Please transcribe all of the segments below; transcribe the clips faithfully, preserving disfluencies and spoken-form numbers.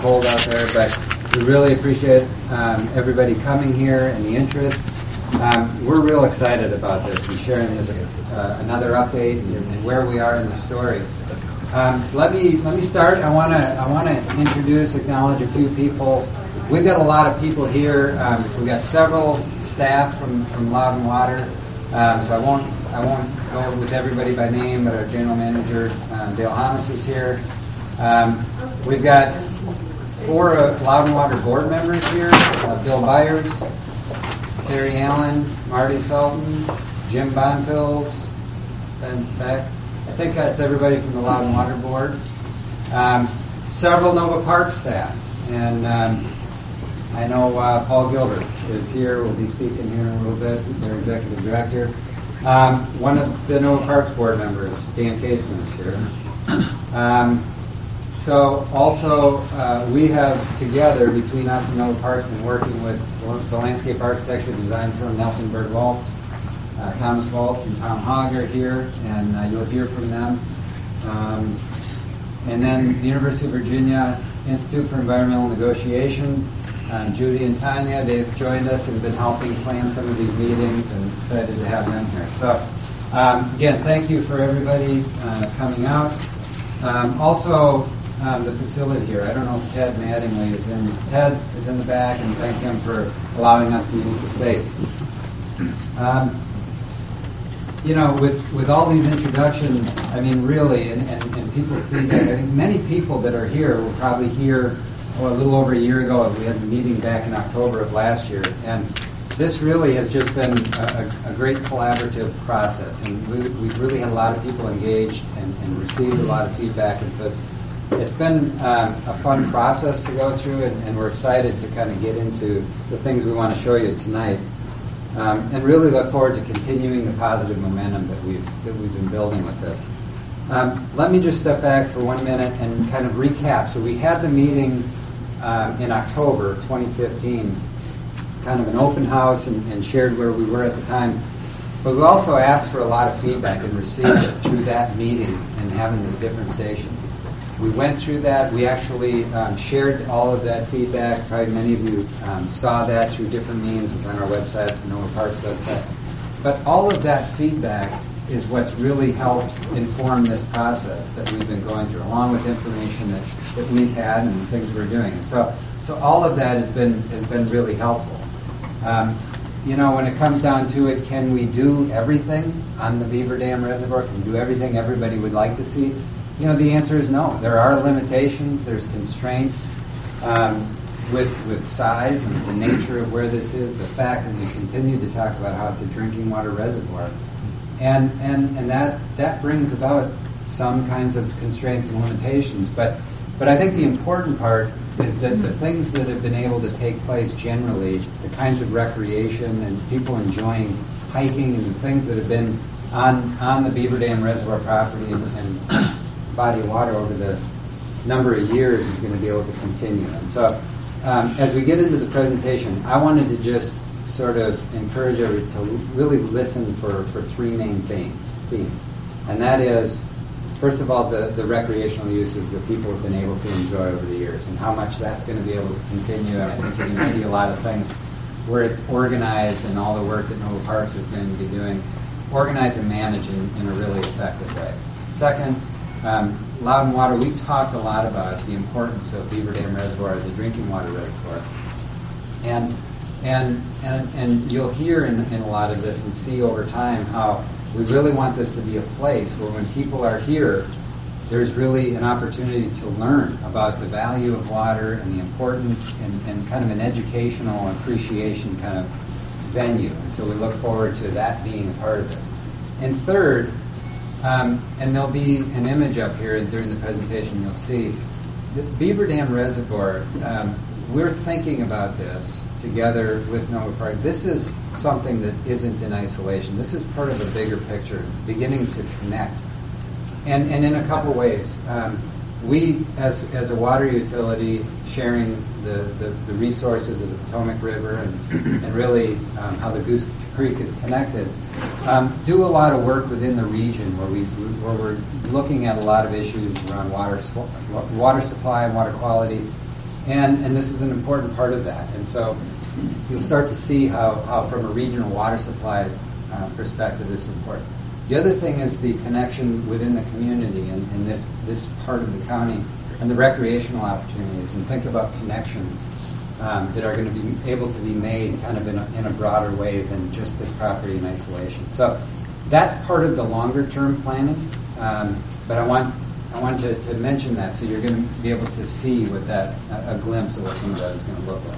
cold out there, but we really appreciate um, everybody coming here and the interest. Um, we're real excited about this and sharing this uh, another update and, and where we are in the story. Um, let me let me start. I want to I want to introduce, acknowledge a few people. We've got a lot of people here. Um, we've got several staff from, from Loudon Water, um, so I won't I won't go with everybody by name. But our general manager um, Dale Hamas is here. Um, we've got four uh, Loudon Water board members here: uh, Bill Byers, Terry Allen, Marty Sultan, Jim Bonfils, Ben Beck. I think that's everybody from the Loudon Water Board. Um, several Nova Park staff, and um, I know uh, Paul Gilbert is here. We'll be speaking here in a little bit. Their executive director. Um, one of the Nova Parks board members, Dan Caseman, is here. Um, so also uh, we have together between us and Nova Parks been working with the landscape architecture design firm Nelson Berg Waltz. Uh, Thomas Waltz and Tom Hogg are here, and uh, you'll hear from them. Um, and then the University of Virginia Institute for Environmental Negotiation, um, Judy and Tanya, they've joined us and been helping plan some of these meetings, and excited to have them here. So, um, again, thank you for everybody uh, coming out. Um, also, um, the facility here. I don't know if Ted Mattingly is in. Ted is in the back, and thank him for allowing us to use the space. Um, You know, with, with all these introductions, I mean, really, and, and, and people's feedback, I think many people that are here were probably here oh, a little over a year ago. We had the meeting back in October of last year. And this really has just been a, a great collaborative process. And we, we've really had a lot of people engaged and, and received a lot of feedback. And so it's, it's been um, a fun process to go through, and, and we're excited to kind of get into the things we want to show you tonight. Um, and really look forward to continuing the positive momentum that we've that we've been building with this. Um, let me just step back for one minute and kind of recap. So we had the meeting um, in October twenty fifteen, kind of an open house, and, and shared where we were at the time. But we also asked for a lot of feedback and received it through that meeting and having the different stations. We went through that. We actually um, shared all of that feedback. Probably many of you um, saw that through different means. It was on our website, the Nova Parks website. But all of that feedback is what's really helped inform this process that we've been going through, along with information that, that we've had and the things we're doing. And so, so all of that has been has been really helpful. Um, you know, when it comes down to it, can we do everything on the Beaver Dam Reservoir? Can we do everything everybody would like to see? You know, the answer is no. There are limitations. There's constraints um, with with size and the nature of where this is. The fact that we continue to talk about how it's a drinking water reservoir, and and and that that brings about some kinds of constraints and limitations. But but I think the important part is that the things that have been able to take place generally, the kinds of recreation and people enjoying hiking and the things that have been on on the Beaver Dam Reservoir property and, and body of water over the number of years is going to be able to continue. And so um, as we get into the presentation, I wanted to just sort of encourage everybody to really listen for, for three main themes, themes. And that is, first of all, the, the recreational uses that people have been able to enjoy over the years and how much that's going to be able to continue. And I think you're going to see a lot of things where it's organized, and all the work that Nova Parks is going to be doing, organized and managed in, in a really effective way. Second, Um, Loudon Water, we've talked a lot about the importance of Beaver Dam Reservoir as a drinking water reservoir. And and and, and you'll hear in, in a lot of this and see over time how we really want this to be a place where when people are here, there's really an opportunity to learn about the value of water and the importance, and, and kind of an educational appreciation kind of venue. And so we look forward to that being a part of this. And third, Um, and there'll be an image up here during the presentation you'll see. The Beaver Dam Reservoir, um, we're thinking about this together with Nova Park. This is something that isn't in isolation. This is part of a bigger picture, beginning to connect. And, and in a couple ways. Um, we, as, as a water utility, sharing the, the, the resources of the Potomac River and, and really um, how the Goose Creek is connected, um, do a lot of work within the region where we where we're looking at a lot of issues around water water supply and water quality, And, and this is an important part of that. And so you'll start to see how, how from a regional water supply uh, perspective, this is important. The other thing is the connection within the community in, in this, this part of the county and the recreational opportunities. And think about connections um, that are going to be able to be made kind of in a, in a broader way than just this property in isolation. So that's part of the longer term planning. Um, but I want I wanted to, to mention that so you're going to be able to see what that a, a glimpse of what some of that is going to look like.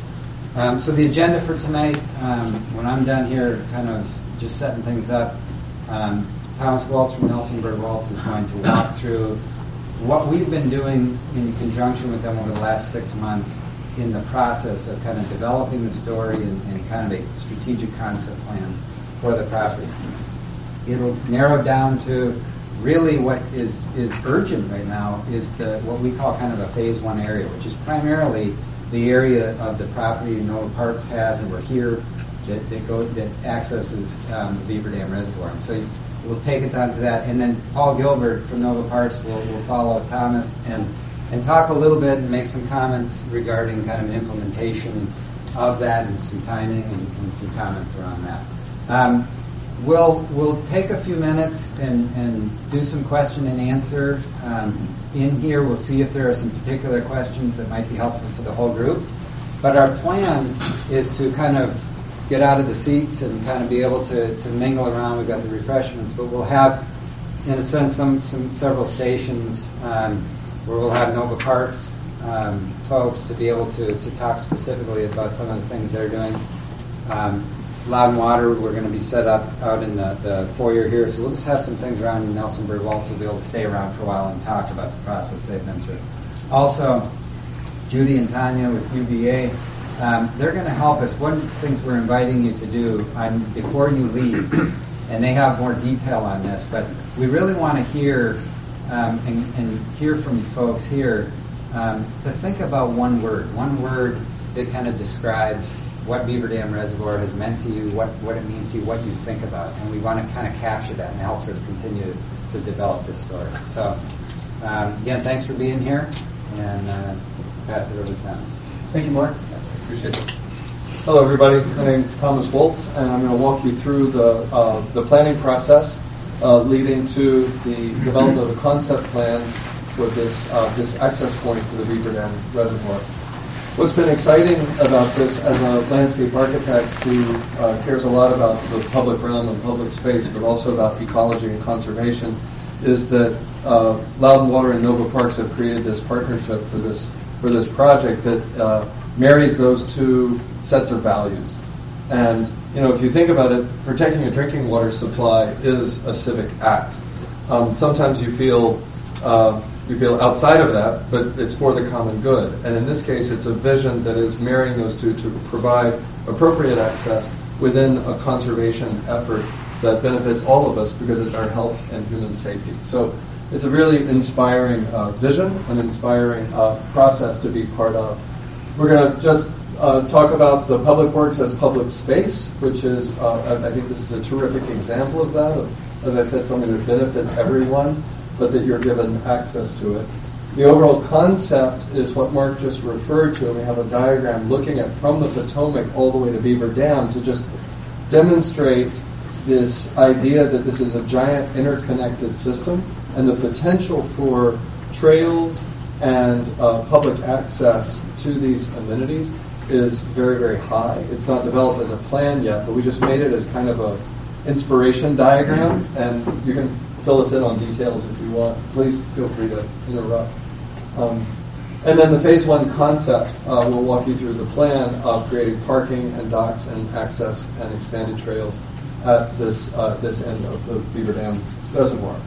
Um, so the agenda for tonight, um, when I'm done here, kind of just setting things up, um, Thomas Waltz from Nelsonburg Waltz is going to walk through what we've been doing in conjunction with them over the last six months in the process of kind of developing the story and, and kind of a strategic concept plan for the property. It'll narrow down to really what is, is urgent right now is the what we call kind of a phase one area, which is primarily the area of the property Nova Parks has, and we're here that, that, go, that accesses um, the Beaver Dam Reservoir. And so we'll take it down to that. And then Paul Gilbert from Nova Parks will, will follow Thomas and, and talk a little bit and make some comments regarding kind of implementation of that and some timing and, and some comments around that. Um, We'll we'll take a few minutes and, and do some question and answer. Um, in here, we'll see if there are some particular questions that might be helpful for the whole group. But our plan is to kind of get out of the seats and kind of be able to, to mingle around. We've got the refreshments, but we'll have, in a sense, some, some several stations um, where we'll have Nova Parks um, folks to be able to, to talk specifically about some of the things they're doing. Um, Loud and Water, we're going to be set up out in the, the foyer here, so we'll just have some things around in Nelsonburg Waltz. We'll be able to stay around for a while and talk about the process they've been through. Also, Judy and Tanya with U V A, um, they're going to help us. One of the things we're inviting you to do um, before you leave, and they have more detail on this, but we really want to hear um, and, and hear from folks here um, to think about one word, one word that kind of describes what Beaver Dam Reservoir has meant to you, what, what it means to you, what you think about. And we want to kind of capture that, and it helps us continue to develop this story. So, um, again, thanks for being here, and uh, pass it over to Thomas. Thank you, Mark. Appreciate it. Hello, everybody. My name is Thomas Waltz, and I'm going to walk you through the, uh, the planning process uh, leading to the development of a concept plan for this, uh, this access point to the Beaver Dam Reservoir. What's been exciting about this as a landscape architect who uh, cares a lot about the public realm and public space, but also about ecology and conservation, is that uh, Loud and Water and Nova Parks have created this partnership for this for this project that uh, marries those two sets of values. And you know, if you think about it, protecting a drinking water supply is a civic act. Um, sometimes you feel uh, You feel outside of that, but it's for the common good. And in this case, it's a vision that is marrying those two to provide appropriate access within a conservation effort that benefits all of us because it's our health and human safety. So it's a really inspiring uh, vision, an inspiring uh, process to be part of. We're going to just uh, talk about the public works as public space, which is, uh, I think this is a terrific example of that, of, as I said, something that benefits everyone, but that you're given access to it. The overall concept is what Mark just referred to, and we have a diagram looking at from the Potomac all the way to Beaver Dam to just demonstrate this idea that this is a giant interconnected system and the potential for trails and uh, public access to these amenities is very, very high. It's not developed as a plan yet, but we just made it as kind of a inspiration diagram, and you can fill us in on details if you want. Please feel free to interrupt. Um, and then the phase one concept, uh, we'll walk you through the plan of creating parking and docks and access and expanded trails at this uh, this end of the Beaver Dam Reservoir.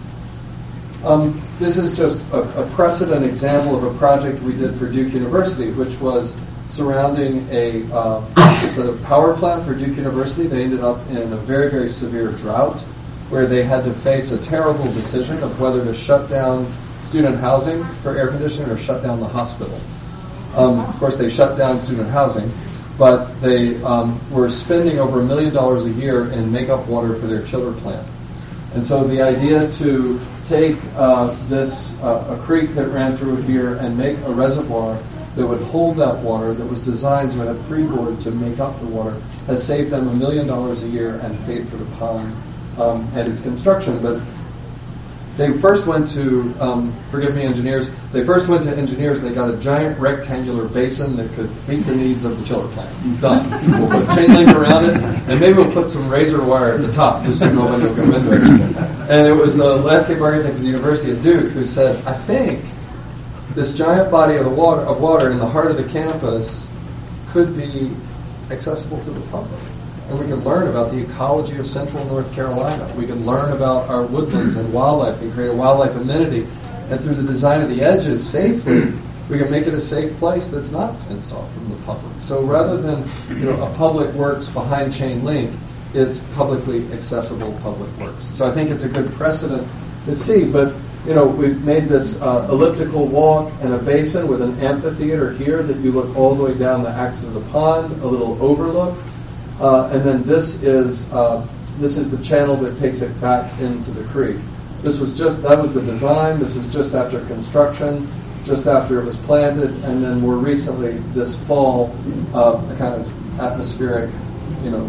Um, this is just a, a precedent example of a project we did for Duke University, which was surrounding a, uh, it's a power plant for Duke University. They ended up in a very, very severe drought, where they had to face a terrible decision of whether to shut down student housing for air conditioning or shut down the hospital. Um, of course, they shut down student housing, but they um, were spending over a million dollars a year in make-up water for their chiller plant. And so the idea to take uh, this, uh, a creek that ran through here and make a reservoir that would hold that water, that was designed so it had freeboard to make up the water, has saved them a million dollars a year and paid for the pond um, and its construction. But they first went to, um, forgive me engineers, they first went to engineers and they got a giant rectangular basin that could meet the needs of the chiller plant. Done. We'll put chain link around it, and maybe we'll put some razor wire at the top just so nobody will go into it. And it was the landscape architect at the University of Duke who said, I think this giant body of, the water, of water in the heart of the campus could be accessible to the public. And we can learn about the ecology of central North Carolina. We can learn about our woodlands and wildlife and create a wildlife amenity. And through the design of the edges safely, we can make it a safe place that's not fenced off from the public. So rather than you know a public works behind chain link, it's publicly accessible public works. So I think it's a good precedent to see. But you know we've made this uh, elliptical walk and a basin with an amphitheater here that you look all the way down the axis of the pond, a little overlook. Uh, and then this is uh, this is the channel that takes it back into the creek. This was just that was the design. This was just after construction, just after it was planted, and then more recently this fall, uh, a kind of atmospheric, you know,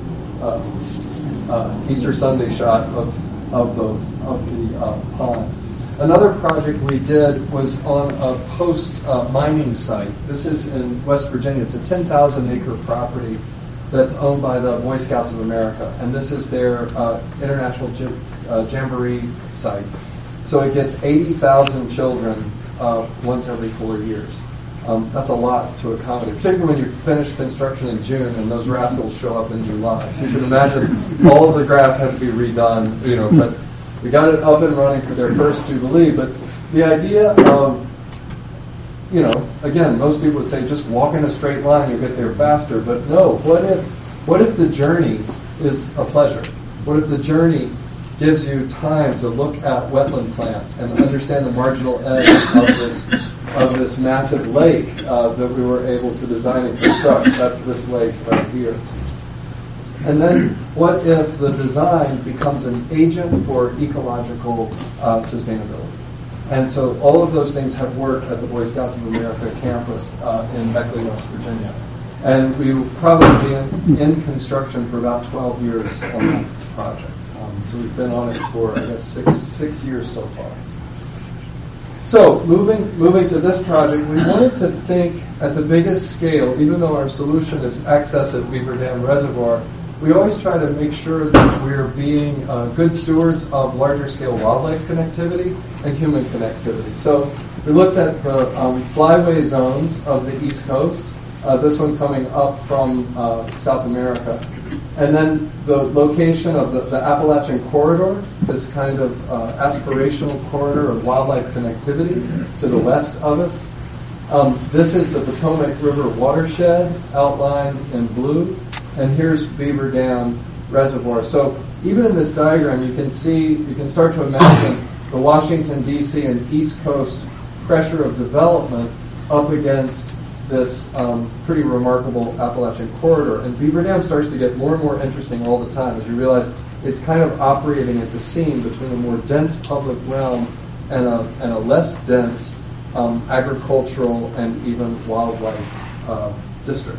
uh, uh, Easter Sunday shot of of the of the uh, pond. Another project we did was on a post uh, mining site. This is in West Virginia. It's a ten thousand acre property that's owned by the Boy Scouts of America, and this is their uh, international j- uh, jamboree site. So it gets eighty thousand children uh, once every four years. Um, that's a lot to accommodate, particularly when you finish construction in June and those rascals show up in July. So you can imagine all of the grass had to be redone, you know. But we got it up and running for their first Jubilee. But the idea of You know, again, most people would say just walk in a straight line, you'll get there faster. But no, what if what if the journey is a pleasure? What if the journey gives you time to look at wetland plants and understand the marginal edge of this of this massive lake uh, that we were able to design and construct? That's this lake right here. And then what if the design becomes an agent for ecological uh, sustainability? And so all of those things have worked at the Boy Scouts of America campus uh, in Beckley, West Virginia. And we will probably be in, in construction for about twelve years on that project. Um, so we've been on it for, I guess, six six years so far. So moving moving to this project, we wanted to think at the biggest scale, even though our solution is access at Beaver Dam Reservoir. We always try to make sure that we're being uh, good stewards of larger scale wildlife connectivity and human connectivity. So we looked at the um, flyway zones of the East Coast, uh, this one coming up from uh, South America, and then the location of the, the Appalachian Corridor, this kind of uh, aspirational corridor of wildlife connectivity to the west of us. Um, this is the Potomac River watershed outlined in blue. And here's Beaver Dam Reservoir. So even in this diagram, you can see, you can start to imagine the Washington, D C and East Coast pressure of development up against this um, pretty remarkable Appalachian corridor. And Beaver Dam starts to get more and more interesting all the time as you realize it's kind of operating at the seam between a more dense public realm and a, and a less dense um, agricultural and even wildlife uh, district.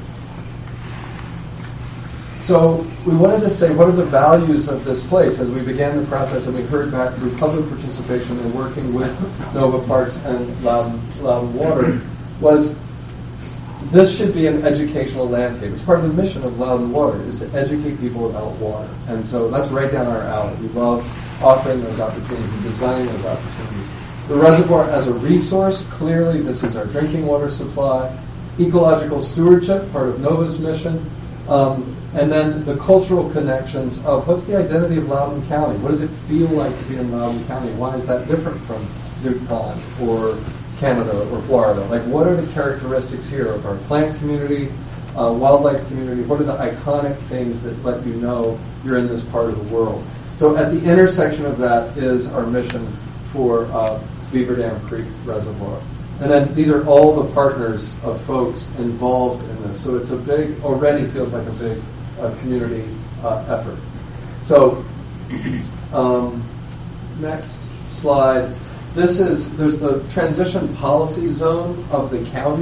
So we wanted to say, what are the values of this place as we began the process and we heard back through public participation and working with Nova Parks and Loudon, Loudon Water, was this should be an educational landscape. It's part of the mission of Loudon Water, is to educate people about water. And so that's right down our alley. We love offering those opportunities and designing those opportunities. The reservoir as a resource, clearly this is our drinking water supply. Ecological stewardship, part of Nova's mission. Um, And then the cultural connections of what's the identity of Loudoun County? What does it feel like to be in Loudoun County? Why is that different from Duke Pond or Canada or Florida? Like, what are the characteristics here of our plant community, uh, wildlife community? What are the iconic things that let you know you're in this part of the world? So at the intersection of that is our mission for uh, Beaver Dam Creek Reservoir. And then these are all the partners of folks involved in this. So it's a big, already feels like a big uh, community uh, effort. So um, next slide. This is, there's the transition policy zone of the county.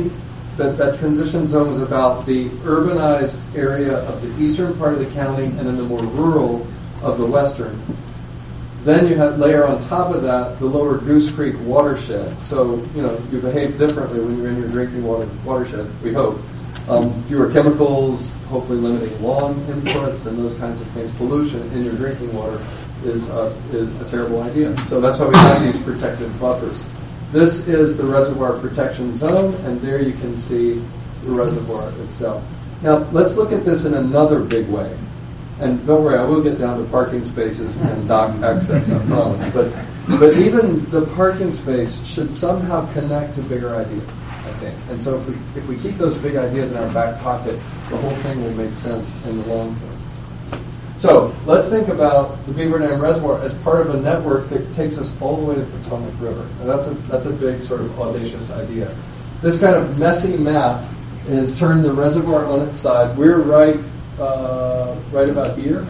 that that transition zone was about the urbanized area of the eastern part of the county and then the more rural of the western. Then you have layer on top of that the lower Goose Creek watershed. So, you know, you behave differently when you're in your drinking water watershed, we hope. Um, fewer chemicals, hopefully limiting lawn inputs and those kinds of things. Pollution in your drinking water is uh, is a terrible idea. So that's why we have these protective buffers. This is the reservoir protection zone, and there you can see the reservoir itself. Now, let's look at this in another big way. And don't worry, I will get down to parking spaces and dock access, I promise. But but even the parking space should somehow connect to bigger ideas, I think. And so if we if we keep those big ideas in our back pocket, the whole thing will make sense in the long term. So let's think about the Beaver Dam Reservoir as part of a network that takes us all the way to the Potomac River. And that's a that's a big sort of audacious idea. This kind of messy map has turned the reservoir on its side. We're right uh, right about here.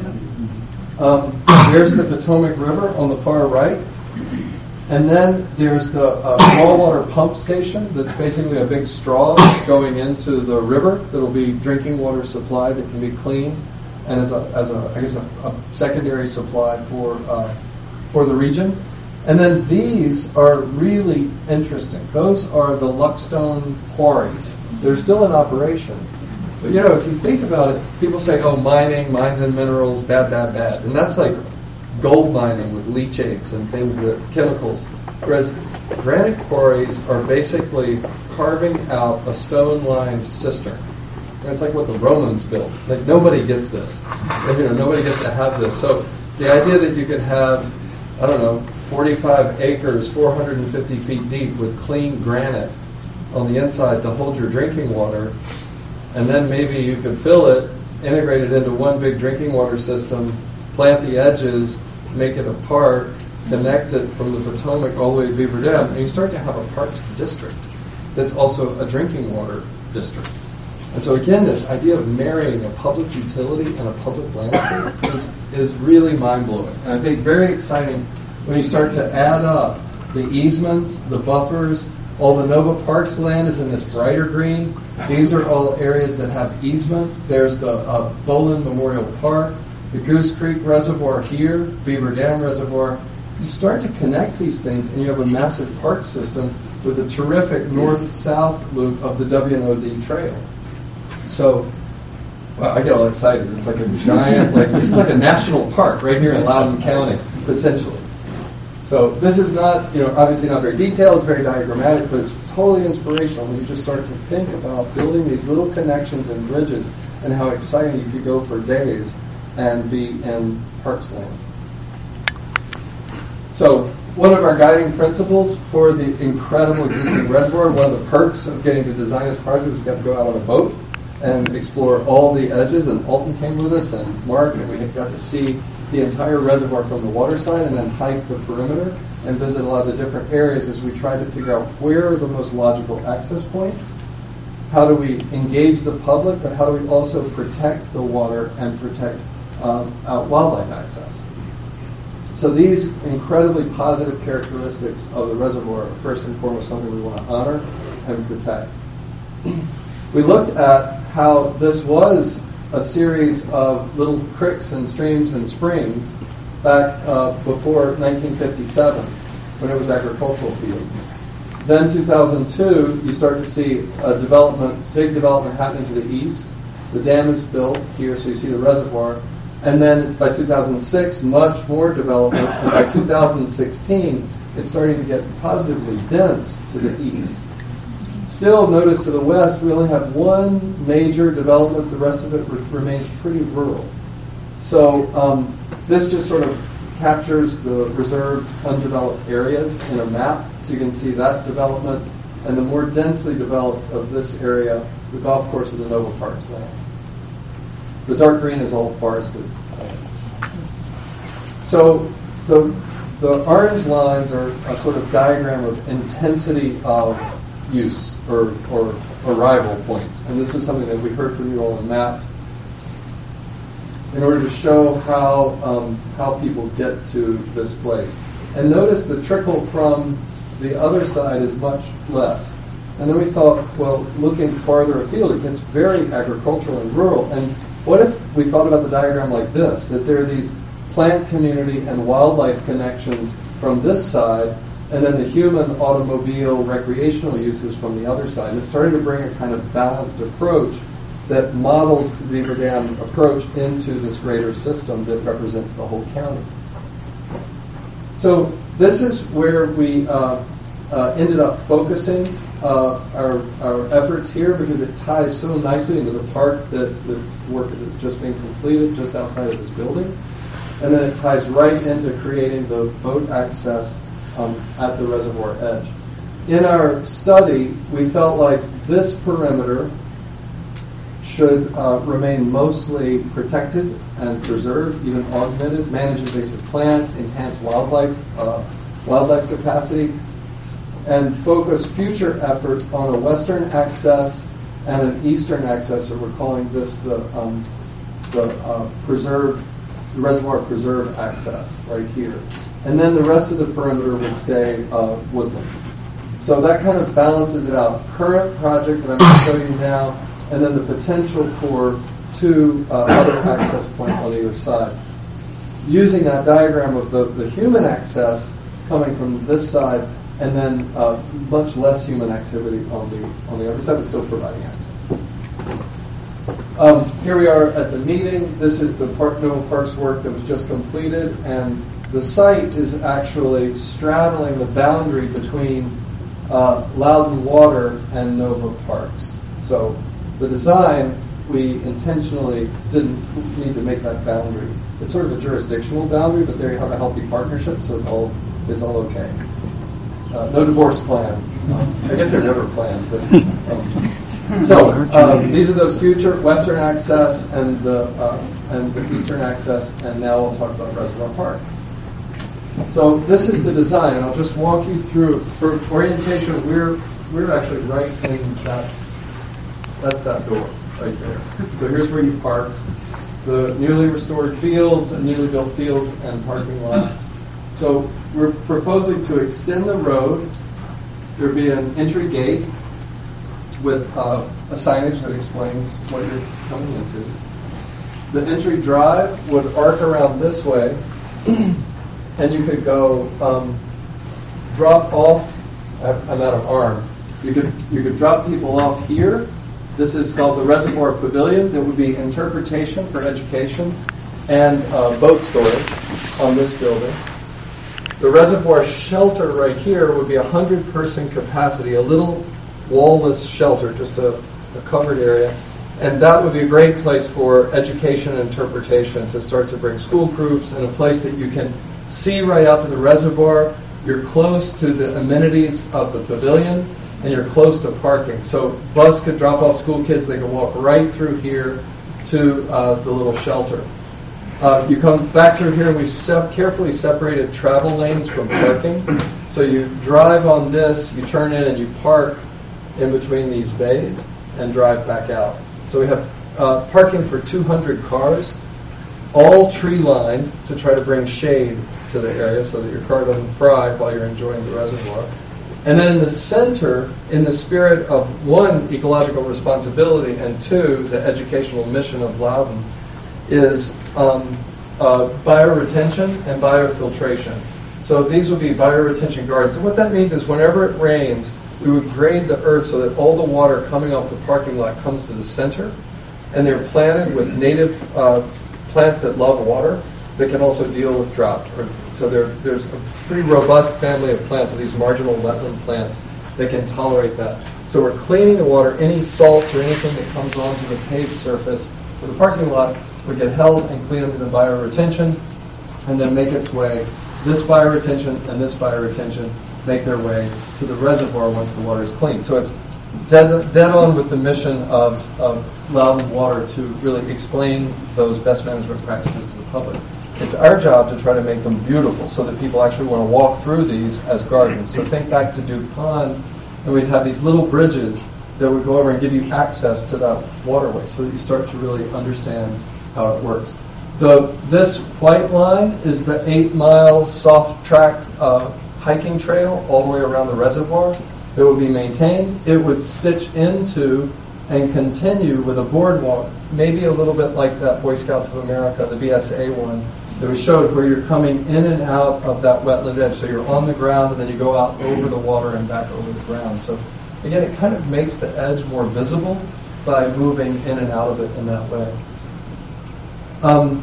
Um, there's the Potomac River on the far right. And then there's the uh, raw water pump station that's basically a big straw that's going into the river that'll be drinking water supply that can be clean and as a, as a I guess, a, a secondary supply for uh, for the region. And then these are really interesting. Those are the Luckstone quarries. They're still in operation. But, you know, if you think about it, people say, oh, mining, mines and minerals, bad, bad, bad. And that's like gold mining with leachates and things that, chemicals. Whereas granite quarries are basically carving out a stone-lined cistern. And it's like what the Romans built. Like, nobody gets this. And, you know, nobody gets to have this. So the idea that you could have, I don't know, forty-five acres, four hundred fifty feet deep with clean granite on the inside to hold your drinking water, and then maybe you could fill it, integrate it into one big drinking water system, plant the edges, make it a park, connect it from the Potomac all the way to Beaver Dam, and you start to have a parks district that's also a drinking water district. And so again, this idea of marrying a public utility and a public landscape is, is really mind-blowing. And I think very exciting when you start to add up the easements, the buffers. All the Nova Parks land is in this brighter green. These are all areas that have easements. There's the uh, Boland Memorial Park, the Goose Creek Reservoir here, Beaver Dam Reservoir. You start to connect these things, and you have a massive park system with a terrific north-south loop of the W N O D Trail. So, well, I get all excited. It's like a giant, like this is like a national park right here in Loudoun County, potentially. So this is not, you know, obviously not very detailed, it's very diagrammatic, but it's totally inspirational when you just start to think about building these little connections and bridges and how exciting you could go for days and be in parks land. So one of our guiding principles for the incredible existing reservoir, one of the perks of getting to design this project was we got to go out on a boat and explore all the edges, and Alton came with us and Mark, and we got to see the entire reservoir from the water side and then hike the perimeter and visit a lot of the different areas as we try to figure out where are the most logical access points, how do we engage the public, but how do we also protect the water and protect um, uh, wildlife access. So these incredibly positive characteristics of the reservoir are first and foremost something we want to honor and protect. We looked at how this was a series of little creeks and streams and springs back uh, before nineteen fifty-seven, when it was agricultural fields. Then two thousand two, you start to see a development, big development happening to the east. The dam is built here, so you see the reservoir. And then by two thousand six, much more development. And by two thousand sixteen, it's starting to get positively dense to the east. Still, notice to the west, we only have one major development. The rest of it re- remains pretty rural. So um, this just sort of captures the reserved undeveloped areas in a map. So you can see that development. And the more densely developed of this area, the golf course of the Nova Parks land. The dark green is all forested. So the, the orange lines are a sort of diagram of intensity of use or, or arrival points. And this is something that we heard from you all and mapped in order to show how um, how people get to this place. And notice the trickle from the other side is much less. And then we thought, well, looking farther afield, it gets very agricultural and rural. And what if we thought about the diagram like this, that there are these plant community and wildlife connections from this side, and then the human, automobile, recreational uses from the other side. It started to bring a kind of balanced approach that models the Beaver Dam approach into this greater system that represents the whole county. So this is where we uh, uh, ended up focusing uh, our, our efforts here, because it ties so nicely into the park that the work that's just being completed just outside of this building. And then it ties right into creating the boat access um, at the reservoir edge. In our study, we felt like this perimeter should uh, remain mostly protected and preserved, even augmented, manage invasive plants, enhance wildlife, uh, wildlife capacity, and focus future efforts on a western access and an eastern access, or we're calling this the, um, the uh, preserve, the reservoir preserve access right here. And then the rest of the perimeter would stay uh, woodland. So that kind of balances it out. Current project that I'm going to show you now, and then the potential for two uh, other access points on either side. Using that diagram of the, the human access coming from this side, and then uh, much less human activity on the on the other side, but still providing access. Um, here we are at the meeting. This is the Park Nova Parks work that was just completed, and the site is actually straddling the boundary between uh, Loudon Water and Nova Parks. So the design, we intentionally didn't need to make that boundary. It's sort of a jurisdictional boundary, but there you have a healthy partnership, so it's all it's all okay. Uh, no divorce planned. Um, I guess they're never planned. But, um, so um, these are those future western access and the uh, and the eastern access, and now we'll talk about Reservoir Park. So this is the design, and I'll just walk you through. For orientation, we're we're actually right in that. That's that door right there. So here's where you park. The newly restored fields and newly built fields and parking lot. So we're proposing to extend the road. There'll be an entry gate with uh, a signage that explains what you're coming into. The entry drive would arc around this way, and you could go um, drop off. I'm out of arm. You could you could drop people off here. This is called the Reservoir Pavilion. There would be interpretation for education and uh, boat storage on this building. The reservoir shelter right here would be a hundred-person capacity, a little wall-less shelter, just a, a covered area. And that would be a great place for education and interpretation, to start to bring school groups, and a place that you can see right out to the reservoir. You're close to the amenities of the pavilion, and you're close to parking. So bus could drop off school kids. They could walk right through here to uh, the little shelter. Uh, you come back through here, and we've sep- carefully separated travel lanes from parking. So you drive on this, you turn in, and you park in between these bays and drive back out. So we have uh, parking for two hundred cars, all tree-lined to try to bring shade to the area so that your car doesn't fry while you're enjoying the reservoir. And then in the center, in the spirit of, one, ecological responsibility, and two, the educational mission of Loudon, is um, uh, bioretention and biofiltration. So these would be bioretention gardens. And what that means is whenever it rains, we would grade the earth so that all the water coming off the parking lot comes to the center. And they're planted with native uh, plants that love water that can also deal with drought. So there, there's a pretty robust family of plants, of these marginal wetland plants, that can tolerate that. So we're cleaning the water. Any salts or anything that comes onto the paved surface of the parking lot would get held and cleaned into bioretention, and then make its way. This bioretention and this bioretention make their way to the reservoir once the water is clean. So it's dead, dead on with the mission of, of Loudon Water to really explain those best management practices to the public. It's our job to try to make them beautiful so that people actually want to walk through these as gardens. So think back to Duke Pond, and we'd have these little bridges that would go over and give you access to that waterway so that you start to really understand how it works. The, this white line is the eight-mile soft track uh, hiking trail all the way around the reservoir. that would be maintained. It would stitch into and continue with a boardwalk, maybe a little bit like that Boy Scouts of America, the B S A one, that we showed, where you're coming in and out of that wetland edge. So you're on the ground, and then you go out over the water and back over the ground. So again, it kind of makes the edge more visible by moving in and out of it in that way. Um,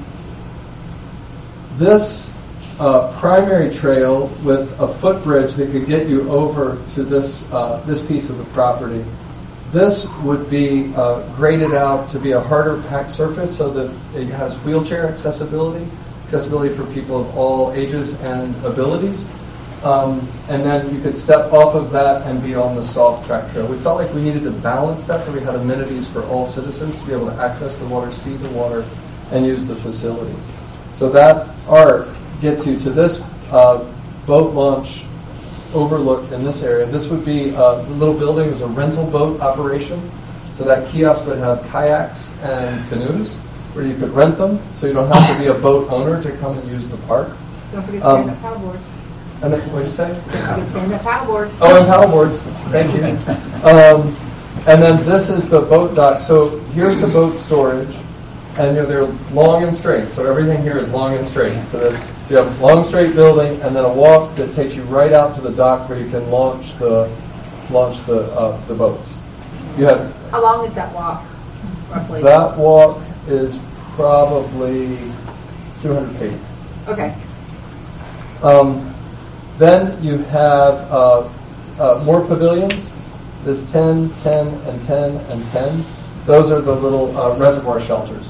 this uh, primary trail with a footbridge that could get you over to this uh, this piece of the property, this would be uh, graded out to be a harder packed surface so that it has wheelchair accessibility, accessibility for people of all ages and abilities. Um, and then you could step off of that and be on the soft track trail. We felt like we needed to balance that, so we had amenities for all citizens to be able to access the water, see the water, and use the facility. So that arc gets you to this uh, boat launch overlook in this area. This would be uh, the little building is a rental boat operation. So that kiosk would have kayaks and canoes where you could rent them, so you don't have to be a boat owner to come and use the park. Don't forget to Um, stand up paddleboard. And then, what did you say? Don't forget to stand up paddleboard. Oh, and paddleboards. Thank you. Um, and then this is the boat dock. So here's the boat storage, and you know they're long and straight. So everything here is long and straight. For this, you have a long straight building, and then a walk that takes you right out to the dock where you can launch the launch the uh, the boats. You have How long is that walk, roughly? that walk is probably two hundred feet. Okay. Um, then you have uh, uh, more pavilions. There's ten, ten, and ten, and ten. Those are the little uh, reservoir shelters.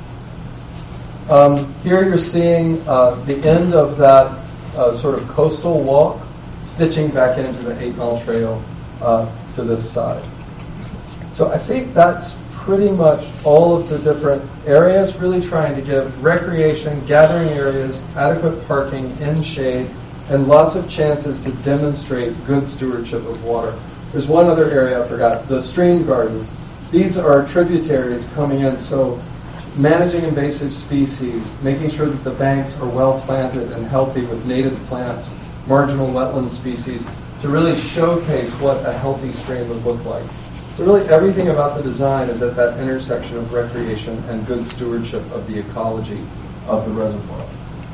Um, here you're seeing uh, the end of that uh, sort of coastal walk stitching back into the eight mile trail uh, to this side. So I think that's pretty much all of the different areas, really trying to give recreation, gathering areas, adequate parking in shade, and lots of chances to demonstrate good stewardship of water. There's one other area I forgot, the stream gardens. These are tributaries coming in, so managing invasive species, making sure that the banks are well planted and healthy with native plants, marginal wetland species, to really showcase what a healthy stream would look like. So really everything about the design is at that intersection of recreation and good stewardship of the ecology of the reservoir.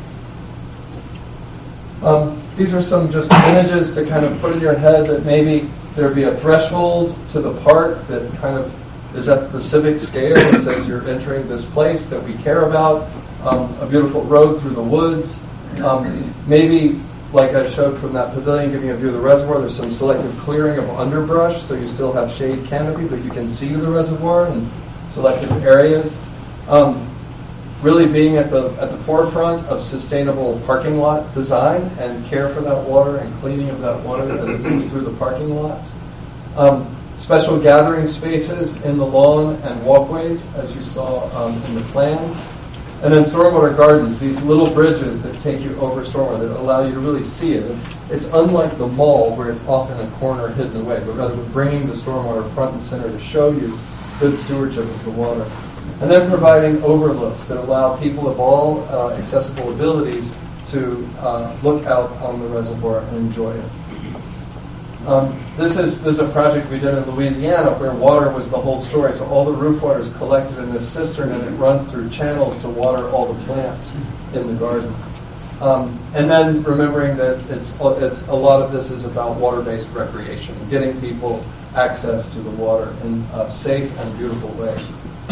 Um, these are some just images to kind of put in your head that maybe there'd be a threshold to the park that kind of is at the civic scale that says you're entering this place that we care about, um, a beautiful road through the woods. Um, maybe, like I showed from that pavilion, giving a view of the reservoir, there's some selective clearing of underbrush, so you still have shade canopy, but you can see the reservoir in selective areas. Um, really being at the at the forefront of sustainable parking lot design and care for that water and cleaning of that water as it moves through the parking lots. Um, special gathering spaces in the lawn and walkways, as you saw um, in the plan. And then stormwater gardens, these little bridges that take you over stormwater that allow you to really see it. It's, it's unlike the mall where it's often a corner hidden away, but rather we're bringing the stormwater front and center to show you good stewardship of the water. And then providing overlooks that allow people of all uh, accessible abilities to uh, look out on the reservoir and enjoy it. Um, this is this is a project we did in Louisiana where water was the whole story. So all the roof water is collected in this cistern and it runs through channels to water all the plants in the garden. Um, and then remembering that it's it's a lot of this is about water-based recreation, getting people access to the water in uh, safe and beautiful ways.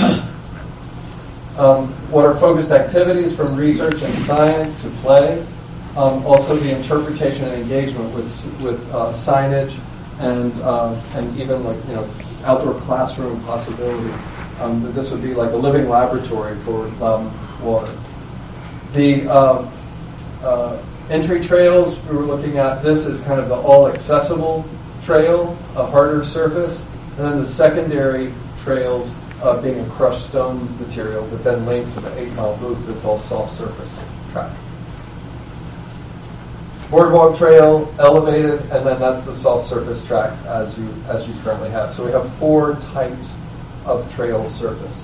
Um, water-focused activities from research and science to play. Um, also the interpretation and engagement with with uh, signage and uh, and even like you know outdoor classroom possibility. Um, that this would be like a living laboratory for um, water. The uh, uh, entry trails we were looking at. This is kind of the all-accessible trail, a harder surface, and then the secondary trails uh, being a crushed stone material, but then linked to the eight-mile loop that's all soft surface track. Boardwalk trail, elevated, and then that's the soft surface track as you as you currently have. So we have four types of trail surface.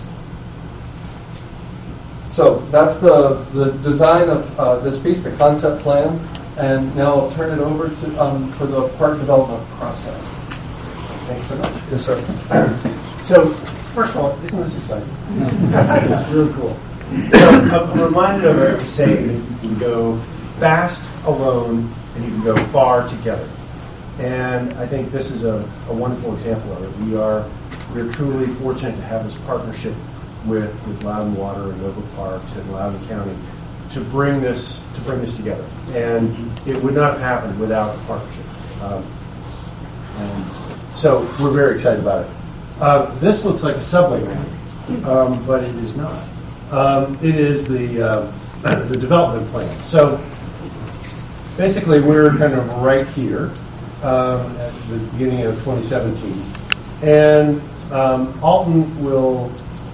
So that's the, the design of uh, this piece, the concept plan. And now I'll turn it over to um, for the park development process. Thanks so much. Yes, sir. So, first of all, isn't this exciting? This is really cool. So, I'm I'm reminded of a saying that you can go fast alone and you can go far together. And I think this is a, a wonderful example of it. We are we're truly fortunate to have this partnership with, with Loudon Water and Nova Parks and Loudon County to bring this to bring this together. And it would not have happened without a partnership. Um, and so we're very excited about it. Uh, this looks like a subway map, um, but it is not. Um, it is the uh, the development plan. So basically, we're kind of right here um, at the beginning of twenty seventeen, and um, Alton will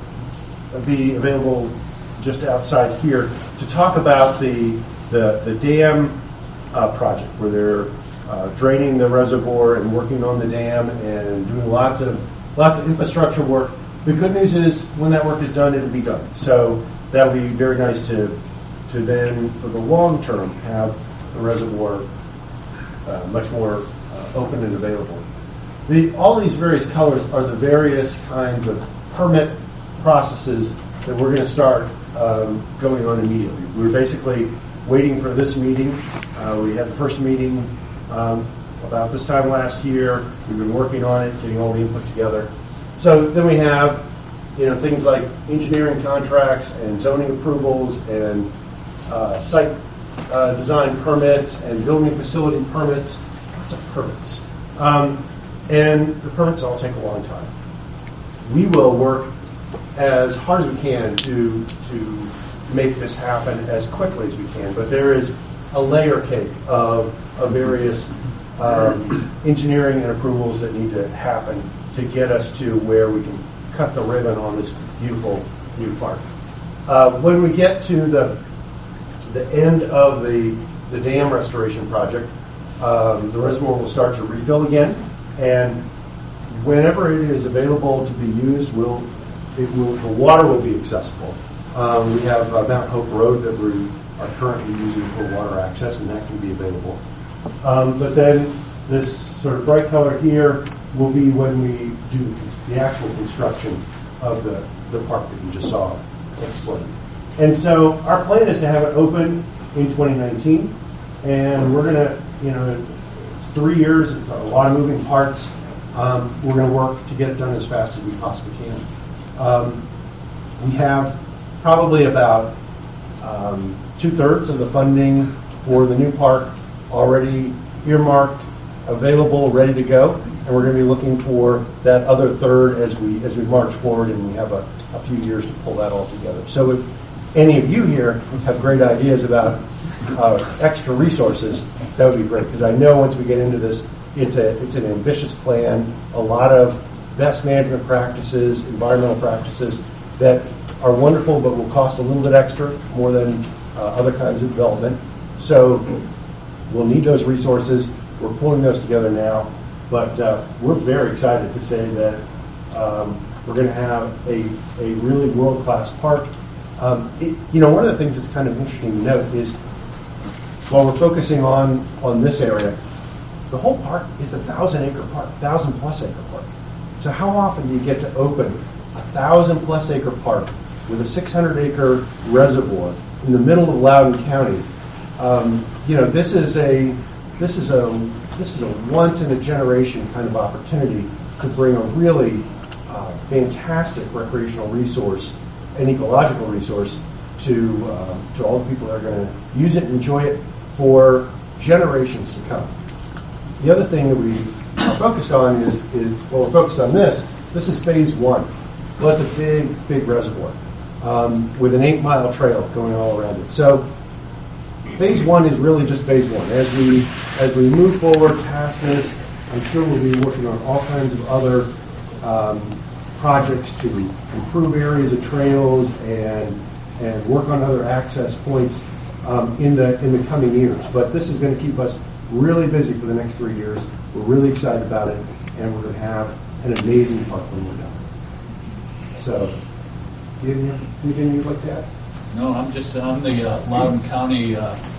be available just outside here to talk about the the, the dam uh, project, where they're uh, draining the reservoir and working on the dam and doing lots of lots of infrastructure work. The good news is when that work is done, it'll be done. So that'll be very nice to to then, for the long term, have the reservoir uh, much more uh, open and available. The, all these various colors are the various kinds of permit processes that we're going to start um, going on immediately. We're basically waiting for this meeting. Uh, we had the first meeting um, about this time last year. We've been working on it, getting all the input together. So then we have, you know, things like engineering contracts and zoning approvals and uh, site uh, design permits and building facility permits. Lots of permits, um, and the permits all take a long time. We will work as hard as we can to to make this happen as quickly as we can, but there is a layer cake of, of various um, engineering and approvals that need to happen to get us to where we can cut the ribbon on this beautiful new park. Uh, when we get to the the end of the, the dam restoration project, um, the reservoir will start to refill again, and whenever it is available to be used, we'll, it will, the water will be accessible. Um, we have uh, Mount Hope Road that we are currently using for water access, and that can be available. Um, but then this sort of bright color here will be when we do the, the actual construction of the, the park that you just saw explained. And so our plan is to have it open in twenty nineteen, and we're going to, you know, it's three years, it's a lot of moving parts. Um, we're going to work to get it done as fast as we possibly can. Um, we have probably about um, two-thirds of the funding for the new park already earmarked, available, ready to go, and we're going to be looking for that other third as we as we march forward, and we have a, a few years to pull that all together. So if any of you here have great ideas about uh, extra resources, that would be great, because I know once we get into this, it's a it's an ambitious plan, a lot of best management practices, environmental practices that are wonderful but will cost a little bit extra, more than uh, other kinds of development. So we'll need those resources. We're pulling those together now, but uh, we're very excited to say that um, we're going to have a, a really world-class park. Um, it, you know, one of the things that's kind of interesting to note is while we're focusing on, on this area, the whole park is a thousand-acre park, thousand-plus acre park. So how often do you get to open a thousand-plus acre park with a six hundred acre reservoir in the middle of Loudoun County? Um, you know, this is a this is a this is a once-in-a-generation kind of opportunity to bring a really uh, fantastic recreational resource, an ecological resource, to uh, to all the people that are going to use it and enjoy it for generations to come. The other thing that we are focused on is, is well, we're focused on this. This is phase one. Well, that's a big, big reservoir um, with an eight-mile trail going all around it. So phase one is really just phase one. As we as we move forward past this, I'm sure we'll be working on all kinds of other um, projects to improve areas of trails and and work on other access points um, in the in the coming years. But this is going to keep us really busy for the next three years. We're really excited about it, and we're going to have an amazing park when we're done. So, do you have anything you'd like to add? No, I'm just, I'm the uh, Loudoun County uh,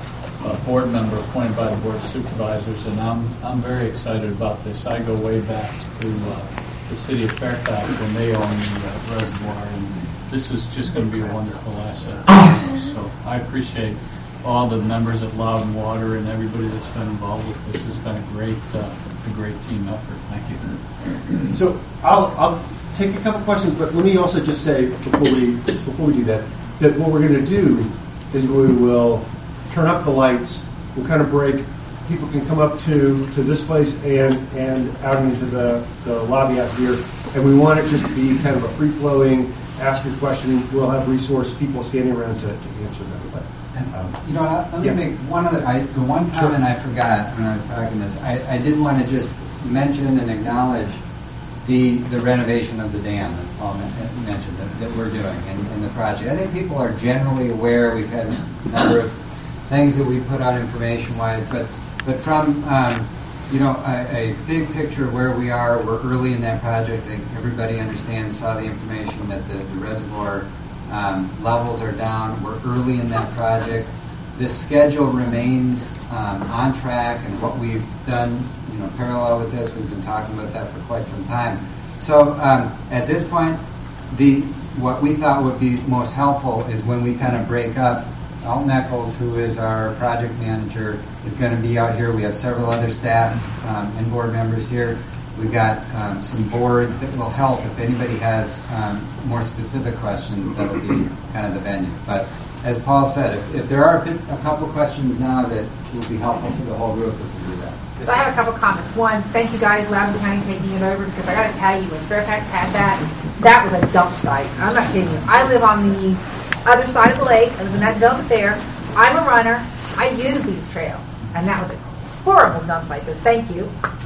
a board member appointed by the Board of Supervisors, and I'm I'm very excited about this. I go way back to uh, the city of Fairfax when they owned the uh, reservoir, and this is just going to be a wonderful asset. So I appreciate all the members at Loudon Water and everybody that's been involved with this. It's been a great, uh, a great team effort. Thank you. So I'll, I'll take a couple questions, but let me also just say before we before we do that, that what we're going to do is we will turn up the lights. We'll kind of break. People can come up to, to this place and, and out into the, the lobby out here. And we want it just to be kind of a free-flowing, ask your question. We'll have resource people standing around to, to answer them. But, Um, you know, let me Yeah. make one other, I, the one Sure. comment I forgot when I was talking this, I, I did want to just mention and acknowledge the, the renovation of the dam, as Paul men- mentioned, that, that we're doing in, in the project. I think people are generally aware. We've had a number of things that we put out information-wise, but, but from, um, you know, a, a big picture of where we are, we're early in that project. I think everybody understands, saw the information that the, the reservoir Um, levels are down. We're early in that project. The schedule remains um, on track, and what we've done, you know, parallel with this, we've been talking about that for quite some time. So um, at this point, the what we thought would be most helpful is when we kind of break up. Alton Eccles, who is our project manager, is going to be out here. We have several other staff um, and board members here. We've got um, some boards that will help if anybody has um, more specific questions. That'll be kind of the venue. But as Paul said, if, if there are a, bit, a couple questions now that will be helpful for the whole group, we can do that. So I have a couple comments. One, thank you guys, Loudoun County, taking it over, because I got to tell you, when Fairfax had that, that was a dump site. I'm not kidding you. I live on the other side of the lake. I live in that development there. I'm a runner. I use these trails, and that was a horrible dump site. So thank you.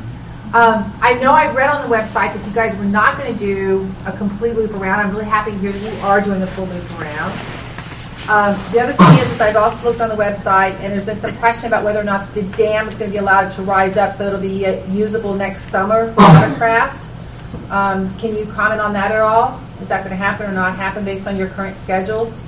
Um, I know I read on the website that you guys were not going to do a complete loop around. I'm really happy to hear that you are doing a full loop around. Um, the other thing is, is I've also looked on the website, and there's been some question about whether or not the dam is going to be allowed to rise up so it'll be uh, usable next summer for watercraft. Um, can you comment on that at all? Is that going to happen or not happen based on your current schedules?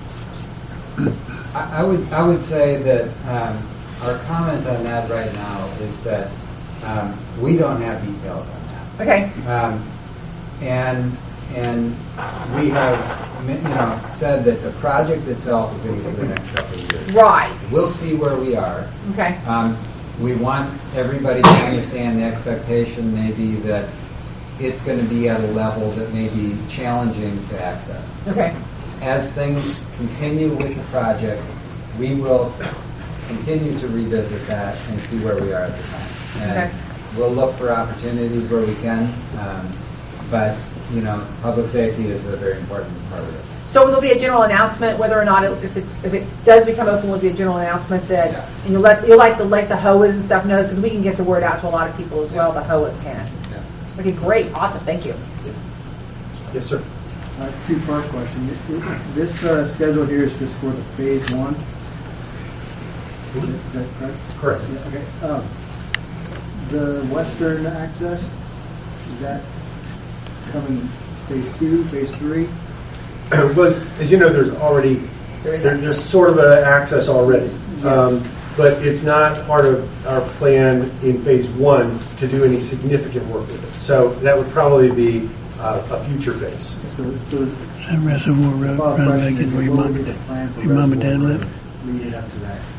I, I would I would say that um, our comment on that right now is that um, we don't have details on that. Okay. Um, and and we have you know said that the project itself is going to be for the next couple of years. Right. We'll see where we are. Okay. Um, we want everybody to understand the expectation maybe that it's going to be at a level that may be challenging to access. Okay. As things continue with the project, we will continue to revisit that and see where we are at the time. And Okay. we'll look for opportunities where we can, um, but you know, public safety is a very important part of it. So there'll be a general announcement whether or not it, if it's if it does become open, will be a general announcement that Yeah. and you'll let you'll like the let the H O As and stuff knows, because we can get the word out to a lot of people as well. The H O As can. Yeah. Okay, great, awesome, thank you. yes, sir. Uh, two-part question. This uh, schedule here is just for the phase one. Is that- is that correct? Correct. Yeah, okay. Um, the western access, is that coming phase two, phase three? Was, as you know, there's already There is there, access. there's sort of an access already, Yes. um, but it's not part of our plan in phase one to do any significant work with it. So that would probably be uh, a future phase. So, so That Reservoir Road follow-up question renovated is, where your what would mom, be the plan for your mom and dad Reservoir live? Road leading up to that?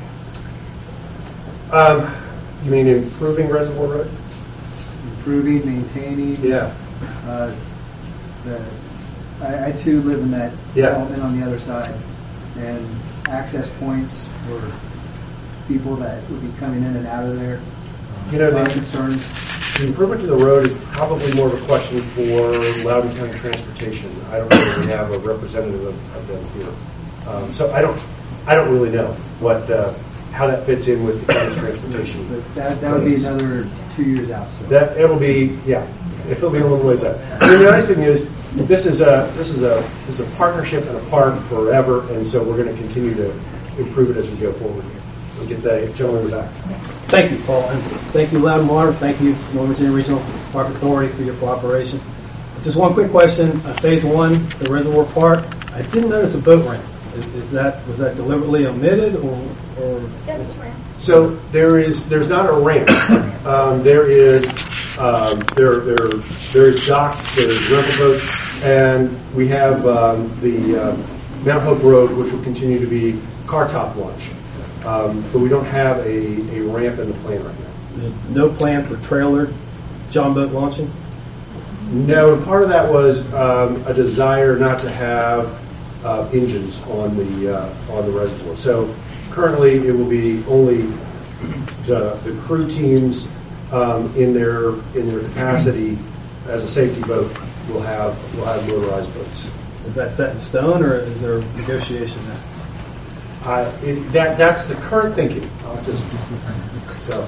Um, you mean improving Reservoir Road? Improving, maintaining. Yeah. Uh, the, I, I too live in that Yeah. development on the other side, and access points for people that would be coming in and out of there. You know, Are the, concerned. the improvement to the road is probably more of a question for Loudoun County Transportation. I don't know if we have a representative of, of them here. Um, so I don't, I don't really know what, uh, how that fits in with the county's transportation. But that, that would be another two years out. So. That it'll be, yeah, it'll be a little ways out. I mean, the nice thing is, this is a this is a this is a partnership and a park forever, and so we're going to continue to improve it as we go forward. We'll get the gentleman back. Thank you, Paul, and thank you, Loudon Water. Thank you, Northern Virginia Regional Park Authority, for your cooperation. Just one quick question. Uh, phase one, the Reservoir Park. I didn't notice a boat ramp. Is is that, was that deliberately omitted, or? or- So there is, there's not a ramp. Um, there is, um, there, there, there's docks, there's rental boats, and we have um, the um, Mount Hope Road, which will continue to be car top launch. Um, but we don't have a, a ramp in the plan right now. No plan for trailer John boat launching? No, and part of that was um, a desire not to have uh, engines on the uh, on the reservoir. So currently, it will be only the, the crew teams um, in their in their capacity as a safety boat will have will have motorized boats. Is that set in stone, or is there negotiation there? Uh, it, that that's the current thinking. I'll just so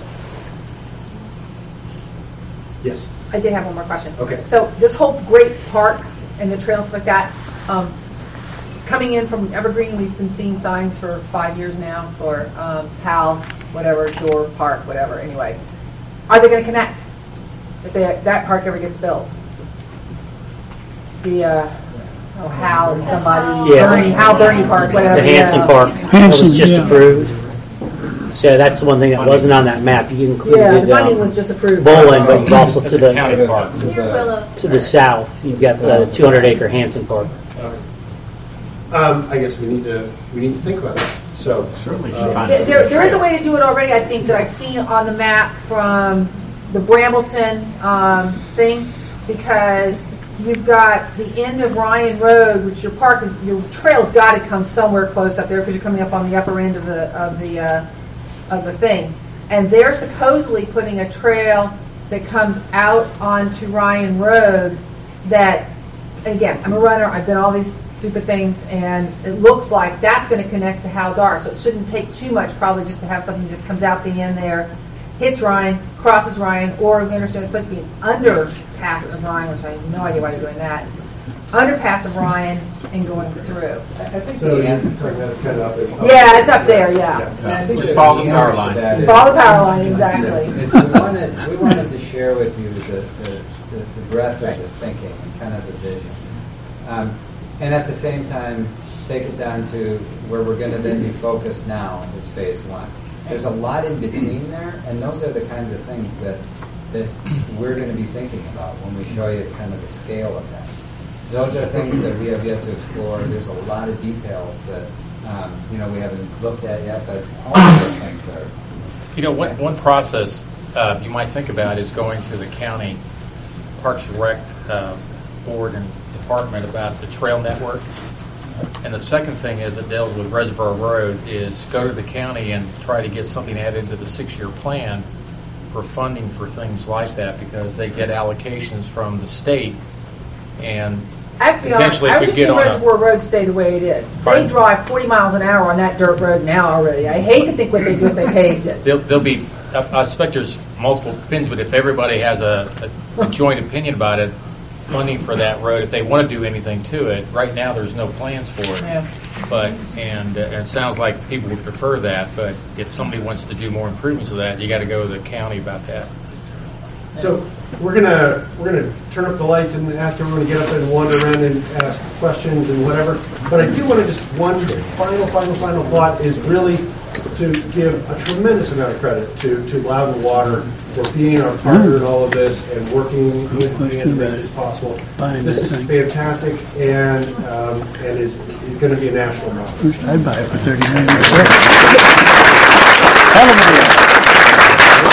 yes. I did have one more question. Okay. So this whole great park and the trails and stuff like that, um, coming in from Evergreen, we've been seeing signs for five years now for um, Pal, whatever, Door Park, whatever. Anyway, are they going to connect if they, that park ever gets built? The uh, oh, Hal and somebody, Yeah. Bernie, Hal Bernie Park, whatever. The Hanson yeah. Park Hanson, was just yeah. approved. So that's the one thing that wasn't on that map. You Yeah, the included funding um, was just approved. Bowling, but you've also to the County park. To the- to the south, you've got the two hundred acre Hanson Park. Um, I guess we need to we need to think about that. So Certainly uh, There, there- there is a way to do it already, I think, that I've seen on the map from the Brambleton um, thing, because you've got the end of Ryan Road, which your park is, your trail's got to come somewhere close up there because you're coming up on the upper end of the of the uh, of the thing, and they're supposedly putting a trail that comes out onto Ryan Road. That, again, I'm a runner. I've done all these stupid things, and it looks like that's going to connect to Hal Dar. So it shouldn't take too much, probably, just to have something that just comes out the end there, hits Ryan, crosses Ryan, or we understand it's supposed to be an underpass of Ryan, which I have no idea why they're doing that. Underpass of Ryan and going through. I think so the you answer, kind of kind of up there. Yeah, it's up there. Yeah, I think Just the follow the answer power to line. that is- follow the power line exactly. is we wanted we wanted to share with you the the, the, the breadth of the thinking and kind of the vision, um, and at the same time take it down to where we're going to then be focused now is phase one. There's a lot in between there, and those are the kinds of things that that we're going to be thinking about when we show you kind of the scale of that. Those are things that we have yet to explore. There's a lot of details that um, you know we haven't looked at yet, but all of those things are. You know, one, one process uh, you might think about is going to the county Parks and Rec uh, board and department about the trail network. And the second thing is that deals with Reservoir Road is go to the county and try to get something added into the six-year plan for funding for things like that, because they get allocations from the state, and I have to be honest, potentially I could would get just see on a- Reservoir Road stay the way it is. They Pardon? drive forty miles an hour on that dirt road now already. I hate to think what they do if they paved it. There'll, there'll be, I I expect there's multiple opinions, but if everybody has a, a, a joint opinion about it, funding for that road, if they want to do anything to it, right now there's no plans for it. Yeah. But, and uh, it sounds like people would prefer that, but if somebody wants to do more improvements of that, you got to go to the county about that. So we're gonna we're gonna turn up the lights and ask everyone to get up there and wander around and ask questions and whatever. But I do want to just one final, final, final thought is really to give a tremendous amount of credit to to Loudon Water for being our partner in all of this and working with me to make this possible. This is fantastic, and um, and is is going to be a national problem. I'd buy it for thirty million.